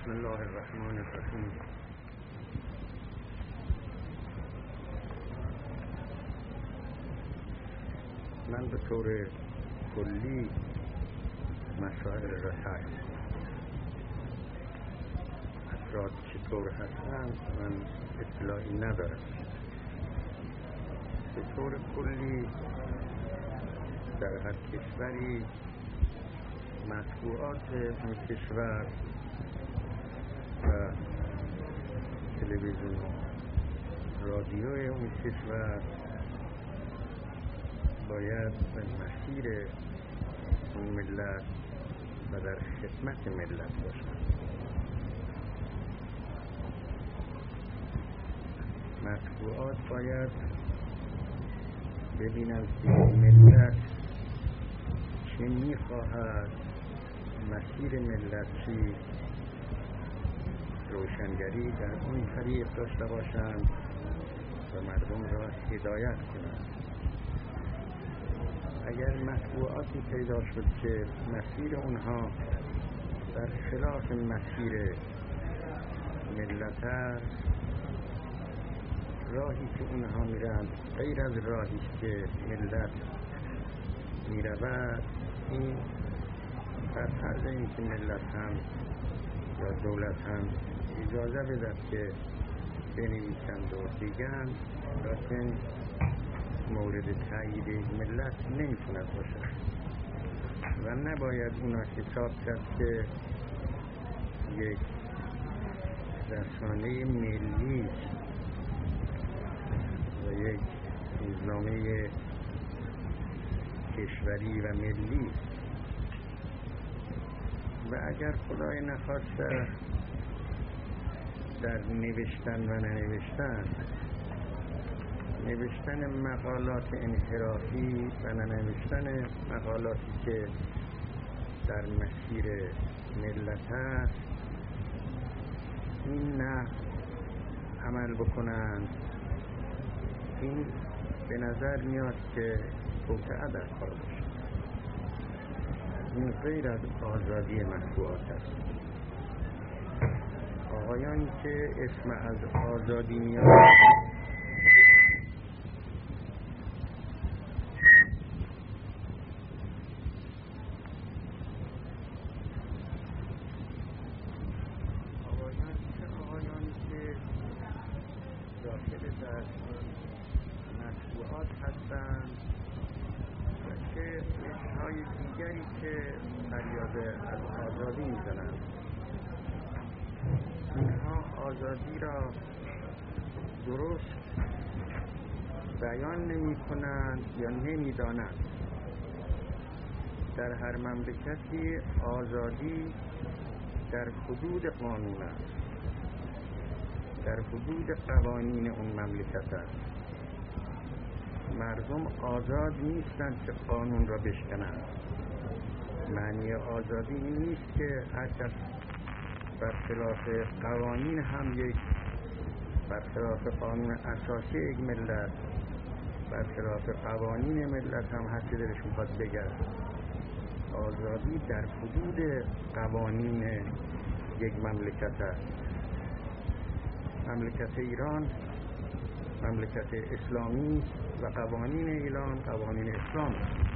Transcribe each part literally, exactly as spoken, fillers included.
بسم الله الرحمن الرحیم. من به طور کلی مسائل را ترک میکنم. افراد چطور هستند من اطلاعی ندارم. به طور کلی در هر کشوری مطبوعات اون کشور و تلویزیون و رادیوی اون کشور باید به مسیر اون ملت و در خدمت ملت باشند. مطبوعات باید ببینند که ملت چه میخواهد، مسیر ملت چی، روشنگری در اون طریق داشته باشند و مردم را هدایت کنند. اگر مطبوعاتی پیدا شد که مسیر اونها در خلاف مسیر ملت است، راهی که اونها میرند غیر از راهی که ملت میرود، این بر فرض این که ملت هم یا دولت هم اجازه بدهد که بنویسند و بگن، لیکن مورد تایید ملت نمیتوند باشد و نباید اونا حساب کرد که یک رسانه ملی و یک روزنامه کشوری و ملی و اگر خدای نخواسته در نوشتن و ننوشتن نوشتن مقالات انحرافی و ننوشتن مقالاتی که در مسیر ملت است، این نه عمل بکنند، این به نظر میاد که توطئه در کار باشه. این غیر از آزادی مطبوعات است. آقایانی که اسم از آزادی میاد آقایانی که آقایانی که داخل در مطبوعات هستند و چه های دیگری که فریاد از آزادی میزنند، اینها آزادی را درست بیان نمی کنند یا نمی دانند. در هر مملکتی آزادی در حدود قانون است، در حدود قوانین اون مملکت است. مردم آزاد نیستند که قانون را بشکنند. معنی آزادی این نیست که هر کس برخلاف قوانین هم یک برخلاف قانون اساسی یک ملت، برخلاف قوانین ملت هم هر چه دلش میخواد بگه. آزادی در حدود قوانین یک مملکت است. مملکت ایران مملکت اسلامی و قوانین ایران قوانین اسلام.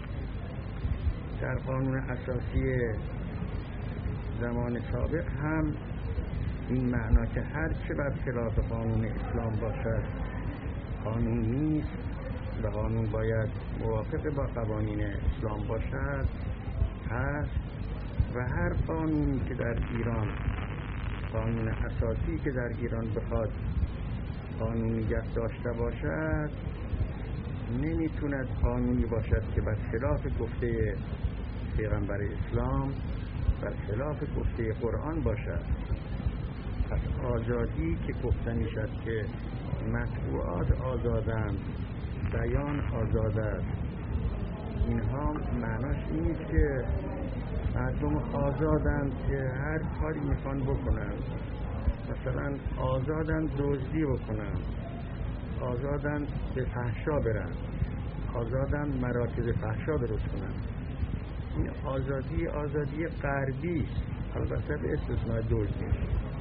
در قانون اساسی زمان سابق هم این معنا که هر چه بر خلاف قانون اسلام باشد قانون نیست و قانون باید موافق با قوانین اسلام باشد هست و هر قانونی که در ایران، قانون اساسی که در ایران بخواد قانونیت داشته باشد، نمیتوند قانونی باشد که بر خلاف گفته پیغمبر اسلام، بر خلاف گفته قرآن باشد. پس آزادی که گفته میشد که مطبوعات آزادند، بیان آزاد است، اینها معناش نیست که مردم آزادند که هر کاری میخوان بکنند. مثلا آزادند دزدی بکنند، آزادند به فحشا برند، آزادند مراکز فحشا درست کنند. این آزادی آزادی غربی است، البته به استثناء دزدی.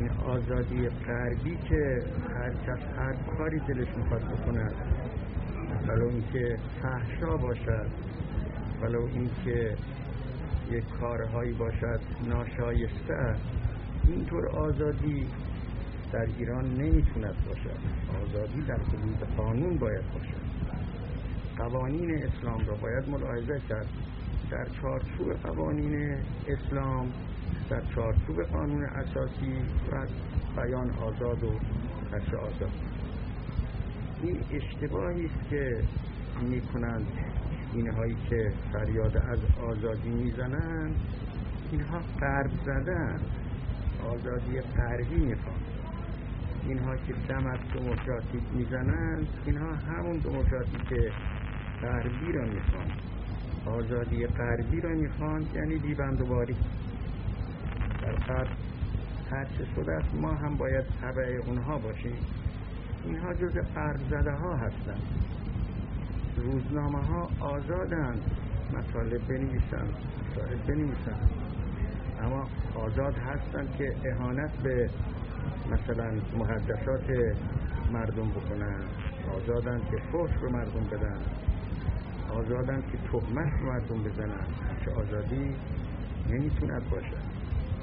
این آزادی غربی که هر کس هر کاری دلش میخواد بکند، ولو اینکه فحشا باشد، ولو اینکه یک کارهایی باشد ناشایسته است، اینطور آزادی در ایران نمیتوند باشد. آزادی در حدود قانون باید باشد. قوانین اسلام را باید ملاحظه کرد. در چارچوب قوانین اسلام، در چارچوب قانون اساسی و بیان آزاد و هرچه آزاد. این اشتباهی است که میکنند اینهایی که فریاد از آزادی میزنند، اینها غرب زدن، آزادی غربی میخوان. اینها که دم از دموکراتیک میزنند، اینها همون دموکراتی که غربی را میخوان، آزادی غربی را میخوان، یعنی بیبندوباری. در غرب هر چه شده است ما هم باید تبع اونها باشیم. اینها جز غرب زده ها هستند. روزنامه ها آزادند، مطالب بنویسند، مسائل بنویسند، اما آزاد هستند که اهانت به مثلا مقدسات مردم بکنند، آزادند که فحش به مردم بدن، آزادند که تهمت به مردم بزنند. چه آزادی نمیتوند باشد.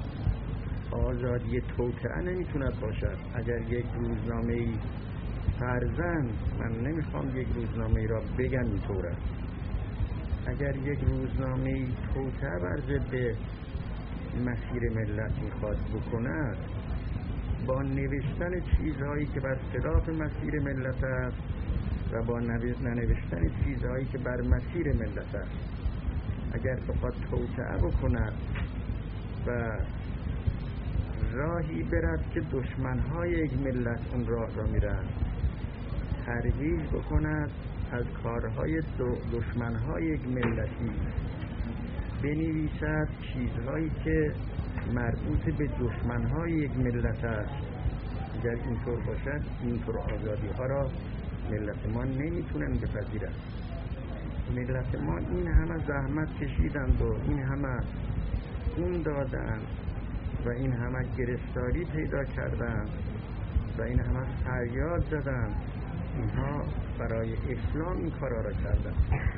آزادی توطئه نمیتوند باشد. اگر یک روزنامه‌ای فرضاً، من نمیخوام یک روزنامه‌ای را بگم اینطوره، اگر یک روزنامه‌ای توطئه بر ضد مسیر ملت میخواد بکند، با نوشتن چیزهایی که بر خلاف مسیر ملت است و با ننوشتن چیزهایی که بر مسیر ملت است، اگر بخواد توطئه بکند و راهی برد که دشمنهای یک ملت اون راه را میرن، ترویج بکند از کارهای دشمنهای یک ملتی، بنویسد چیزهایی که مربوط به دشمنهای یک ملت است، اگر اینطور باشد، اینطور آزادی ها را ملت ما نمیتونن بپذیرند. ملت ما این همه زحمت کشیدند و این همه خون دادند و این همه گرفتاری پیدا کردند و این همه فریاد زدند. اینها برای اسلام این کارا را کردند.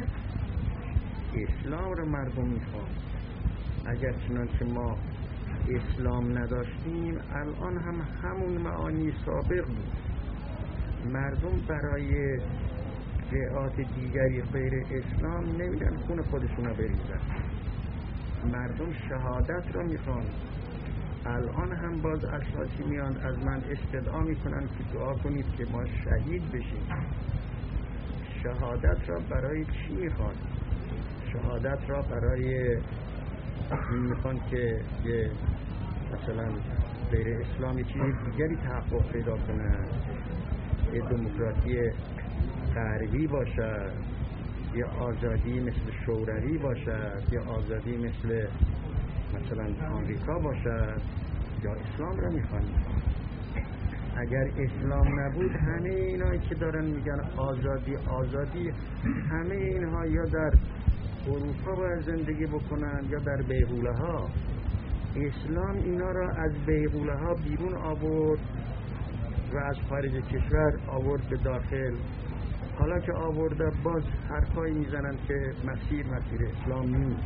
اسلام را مردم میخوان. اگر چنانچه ما اسلام نداشتیم، الان هم همون معانی سابق بود. مردم برای جهات دیگری غیر اسلام نمیدن خون خودشون را بریزن. مردم شهادت را میخوان. الان هم باز اشخاصی میان از من استدعا میکنن که دعا کنید که ما شهید بشیم. شهادت را برای چی میخوان؟ شهادت را برای میخوان که یه مثلا غیر اسلامی چیز دیگری تحقق پیدا کنه، یه دموکراسی غربی باشد، یا آزادی مثل شوروی باشد، یا آزادی مثل مثلا آمریکا باشد، یا اسلام را میخوان. اگر اسلام نبود، همه اینایی که دارن میگن آزادی آزادی، همه اینها یا در اروپا باید زندگی بکنن یا در بیغوله ها. اسلام اینا را از بیغوله ها بیرون آورد و از خارج کشور آورد به داخل. حالا که آورده باز حرفایی میزنن که مسیر مسیر اسلام نیست.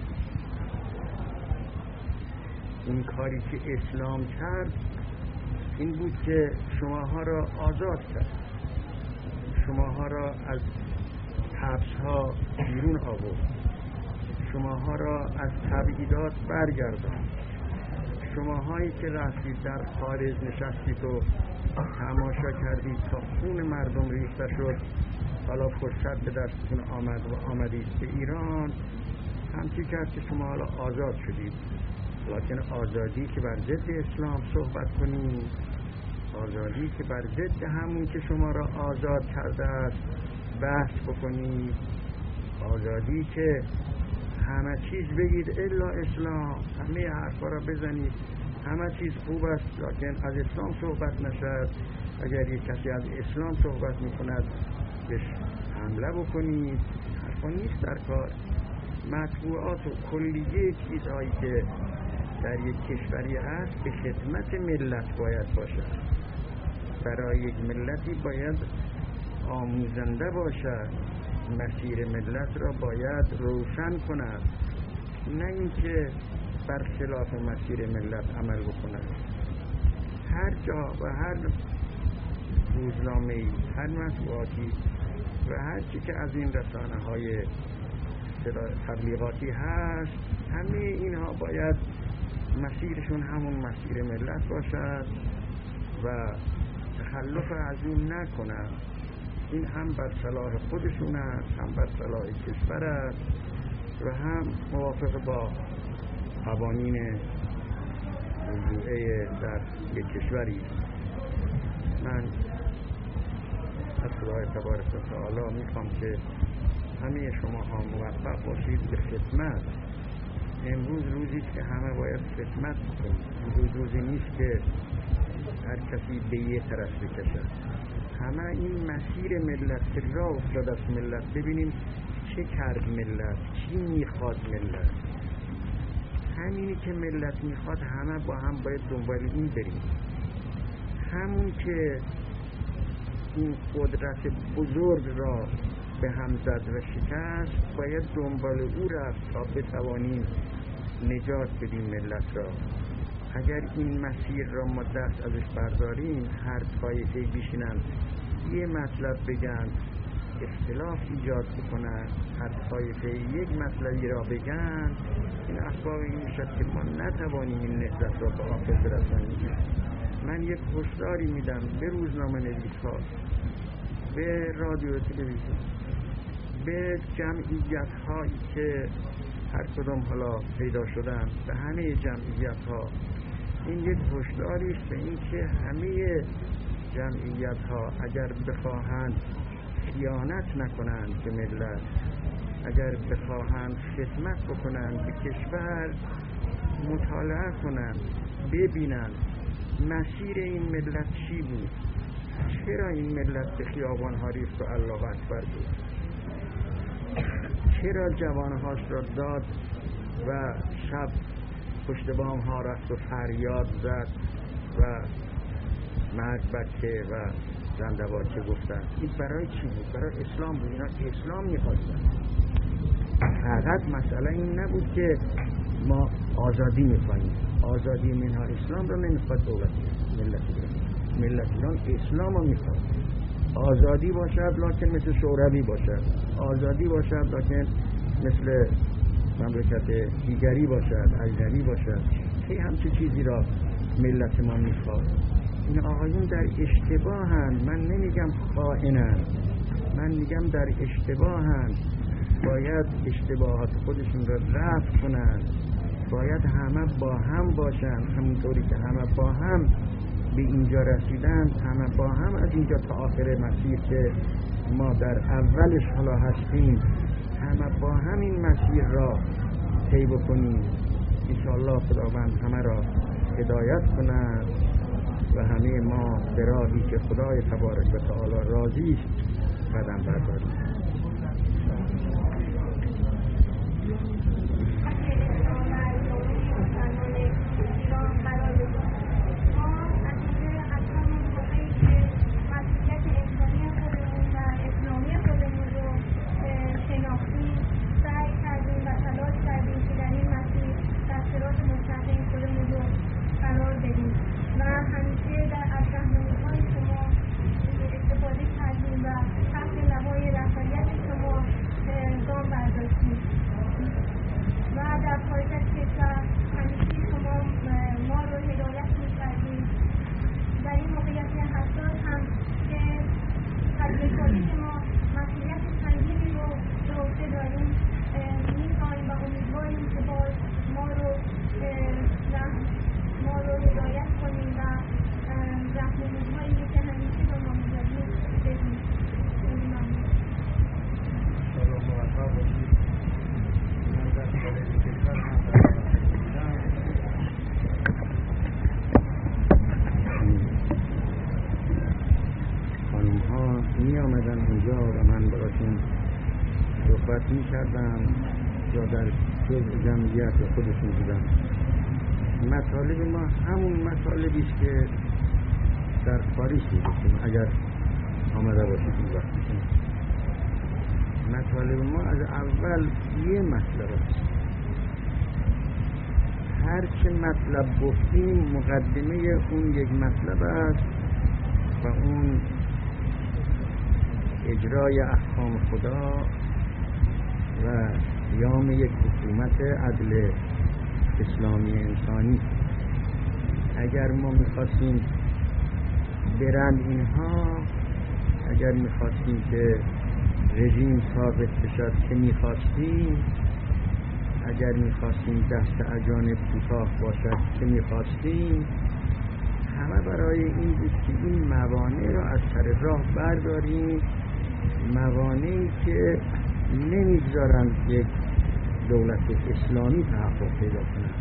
این کاری که اسلام کرد این بود که شماها را آزاد کرد، شماها را از حبس ها بیرون آورد، شماها را از تبعیدات برگرداند. شماهایی که رفتید در خارج نشستید و تماشا کردید تا خون مردم ریخته شد، حالا فرصت به دستتون آمد و آمدید به ایران، همچی کرد که شما حالا آزاد شدید. لکن آزادی که بر ضد اسلام صحبت کنید، آزادی که بر ضد همون که شما را آزاد کرده است بحث بکنید، آزادی که همه چیز بگید الا اسلام، همه حرفا را بزنید، همه چیز خوب است لکن از اسلام صحبت نشد. اگر یک کسی از اسلام صحبت میکند بهش حمله بکنید. حرفا نیست در کار. مطبوعات و کلیه چیزهایی که در یک کشوری هست به خدمت ملت باید باشد. برای یک ملتی باید آموزنده باشد، مسیر ملت را باید روشن کند، نه اینکه برخلاف مسیر ملت عمل بکند. هر جا و هر روزنامه‌ای، هر مطبوعاتی و هر چی که از این رسانه های تبلیغاتی هست، همه اینها باید مسیرشون همون مسیر ملت باشد و تخلف از اون نکنند. این هم بر صلاح خودشون است، هم بر صلاح کشور است و هم موافق با قوانین موضوعه در یک کشوری. من از خدای تبارک و تعالی میخوام که همه شما ها موفق باشید به خدمت. امروز روزی که همه باید خدمت کنید. امروز روزی نیست که هر کسی به یه طرف بکشد. همه این مسیر ملت که راه افتاد از ملت، ببینیم چه کرد ملت، چی میخواد ملت. همینی که ملت میخواد همه با هم باید دنبال این بریم. همون که این قدرت بزرگ را به هم زد و شکست، باید دنبال او رفت تا بتوانیم نجات بدیم ملت را. اگر این مسیر را ما دست ازش برداریم، هر طایفه بیشینن یه مطلب بگن، اختلاف ایجاد بکنن، هر طایفه یک مطلبی را بگن، این اسباب این میشد که ما نتوانیم این نهضت را به آخر برسانیم. من یک هشداری میدم به روزنامه نویس‌ها، به رادیو تلویزیون، به جمعیت هایی که هر کدام حالا پیدا شدن، به همه جمعیت ها این یک هشداری است به این که همه جمعیت ها اگر بخواهند خیانت نکنند به ملت، اگر بخواهند خدمت بکنند به کشور، مطالعه کنند، ببینند مسیر این ملت چی بود، چرا این ملت به خیابان ها ریخت و الله اکبر بود، چرا جوانهاش را داد و شب پشت بام ها رفت و فریاد زد و مرد بچه و زنده بچه گفتن. این برای چی بود؟ برای اسلام بود. اینا اسلام میخواستن. فقط مسئله این نبود که ما آزادی میخواییم. آزادی منها اسلام رو نمیخواد دولت ملت ایران. ملت ایران اسلام رو میخواد. آزادی باشد لکن مثل شوروی باشد، آزادی باشد لکن مثل مملکت دیگری باشد، اجنبی باشد. خیلی همچه چیزی را ملت ما میخواد. این آقایون در اشتباهند. من نمیگم خائنند، من میگم در اشتباهند. باید اشتباهات خودشون را رفع کنند. باید همه با هم باشند، همونطوری که همه با هم به اینجا رسیدند، همه با هم از اینجا تا آخر مسیر که ما در اولش حالا هستیم، همه با هم این مسیر را طی بکنیم. انشاءالله خداوند همه را هدایت کند و همه ما به راهی که خدای تبارک و تعالی راضی است قدم برداریم. می کردم یا در جمعیت خودشون بودن. مطالب ما همون مطالبی است که در پاریس می‌گفتیم اگر آمده باشید این وقت. مطالب ما از اول یه مطلب است. هر چه مطلب گفتیم مقدمه اون یک مطلب است و اون اجرای احکام خدا و قیام یک حکومت عدل اسلامی انسانی. اگر ما میخواستیم برند اینها، اگر میخواستیم که رژیم ثابت بشد که میخواستیم، اگر میخواستیم دست اجانب کوتاه باشد که میخواستیم، همه برای این بود که این موانع را از سر راه برداریم، موانعی که نمیگذارند یک دولت اسلامی تحقق پیدا کنند،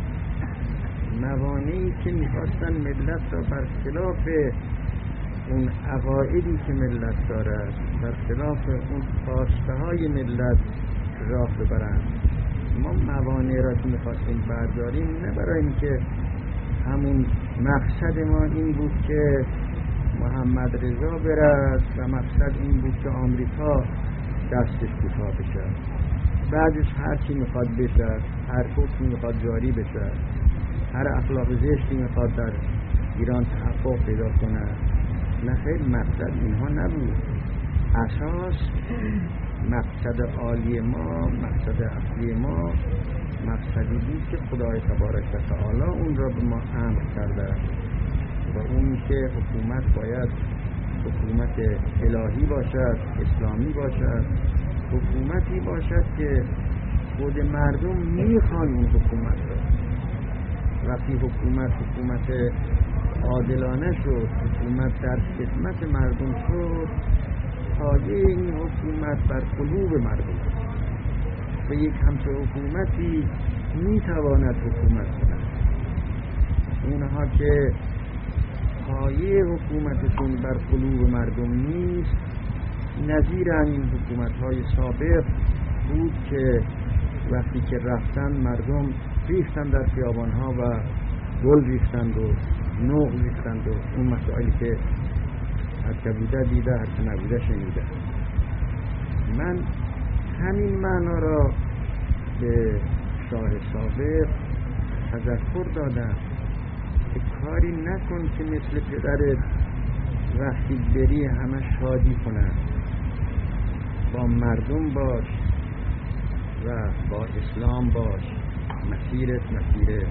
موانعی که میخواستن ملت را بر خلاف اون عقایدی که ملت دارد، بر خلاف اون خواسته های ملت راه ببرند. ما موانع را که میخواستیم برداریم نه برای اینکه همون مقصد ما این بود که محمد رضا برد و مقصد این بود که آمریکا دستش کوتاه بشد، بعدش هر چی میخواد بشد، هر حکمی میخواد جاری بشد، هر اخلاق زشتی میخواد در ایران تحقق پیدا کنه. نه خیر، مقصد اینها نبود. اساس مقصد عالی ما، مقصد اصلی ما مقصدی بود که خدای تبارک و تعالی اون را به ما امر کرده و اون که حکومت باید حکومت الهی باشد، اسلامی باشد، حکومتی باشد که خود مردم میخوان اون حکومت را. وقتی حکومت حکومت عادلانه شد، حکومت در خدمت مردم شد، پایه این حکومت بر قلوب مردم و یک همچه حکومتی میتواند حکومت کند. اونها که پایه حکومتشون بر قلوب مردم نیست، نظیر همین حکومت‌های سابق بود که وقتی که رفتن مردم ریختن در خیابان‌ها و گل ریختند و نوع ریختند و اون مسائلی که هر که بوده دیده، هر که نبوده شنیده. من همین معنا را به شاه سابق تذکر دادم که کاری نکن که مثل پدرت وقتی بری همه شادی کنن، با مردم باش و با اسلام باش، مسیرت مسیر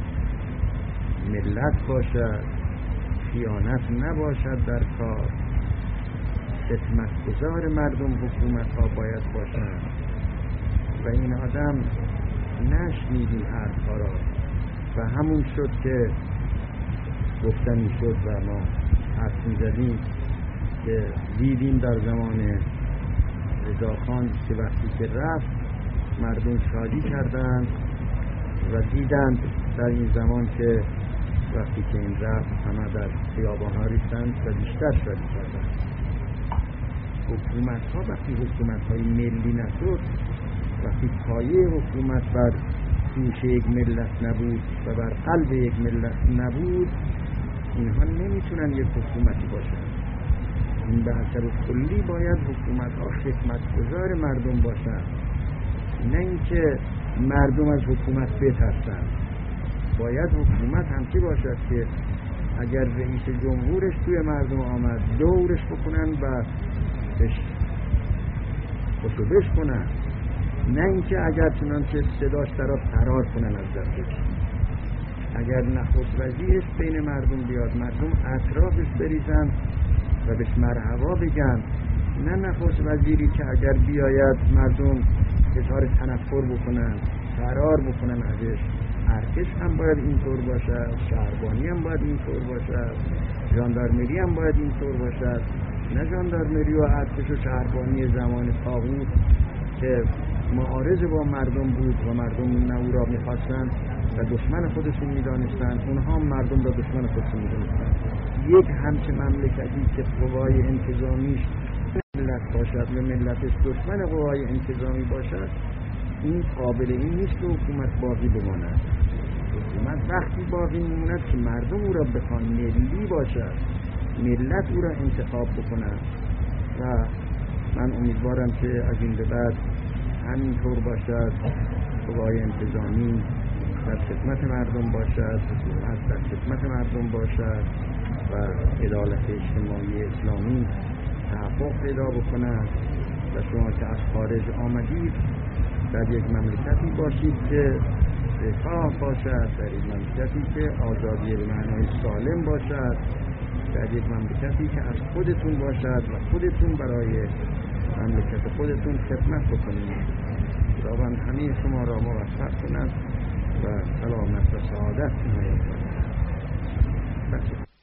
ملت باشد، خیانت نباشد در کار، خدمتگزار مردم حکومت ها باید باشند. و این آدم نشنید این حرفها را و همون شد که گفتنی شد و ما حرف می‌زدیم که دیدیم در زمان رضاخان که وقتی که رفت مردم شادی کردند و دیدند در این زمان که وقتی که این رفت همه در خیابان‌ها ریختند و بیشتر شادی کردند. حکومت‌ها وقتی حکومت‌های ملی نشد، وقتی پایه حکومت بر دوش یک ملت نبود و بر قلب یک ملت نبود، اینها نمیتونن یک حکومتی باشن. این به اثر کلی باید حکومت‌ها خدمتگزار مردم باشن، نه اینکه مردم از حکومت بترسن. باید حکومت همچی باشد که اگر رئیس جمهورش توی مردم آمد دورش بکنن و بهش خوشوبش کنن، نه اینکه اگر چنانچه صداش طرف فرار کنن از دستش. اگر نخست وزیرش بین مردم بیاد، مردم اطرافش بریزن و بهش مرحبا بگن، نه نخست وزیری که اگر بیاید مردم اظهار تنفر بکنن، فرار بکنن ازش. ارتش هم باید اینطور باشد، شهربانی هم باید اینطور باشد، ژاندارمری هم باید اینطور باشد. نه ژاندارمری و ارتش و شهربانی زمان طاغوت که معارض با مردم بود و مردم نه او را می‌خواستند و دشمن خودشون می‌دانستند، اونها هم مردم را دشمن خودشون می‌دانستند. یک همچه مملکتی که قوای انتظامیش ملت باشد و ملتش دشمن قوای انتظامی باشد، این قابل این نیست که حکومت باقی بماند. حکومت وقتی باقی میموند که مردم او را بخوان ملی باشد، ملت او را انتخاب بکنند و من امیدوارم که از این به بعد همینطور باشد. قوای انتظامی در خدمت مردم باشد، حکومت در خدمت مردم باشد و عدالت اجتماعی اسلامی تحقق پیدا بکند و شما که از خارج آمدید در یک مملکتی باشید که رفاه باشد، در یک مملکتی که آزادی به معنای سالم باشد، در یک مملکتی که از خودتون باشد و خودتون برای مملکت خودتون خدمت بکنید. خداوند همه شما را موفق کند و سلامت و سعادت عنایت کند.